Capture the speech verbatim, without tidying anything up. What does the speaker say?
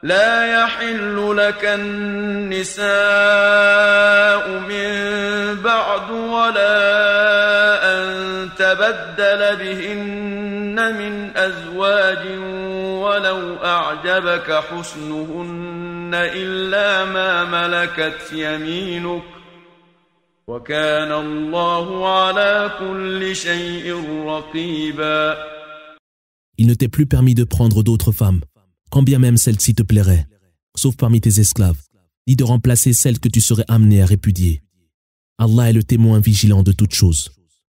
لا يحل لك النساء من بعد ولا أن تبدل بهن من أزواج ولو أعجبك حسنهن إلا ما ملكت يمينك وكان الله على كل شيء رقيبا. Il ne t'est plus permis de prendre d'autres femmes, quand bien même celle-ci te plairait, sauf parmi tes esclaves, ni de remplacer celle que tu serais amené à répudier. Allah est le témoin vigilant de toutes choses.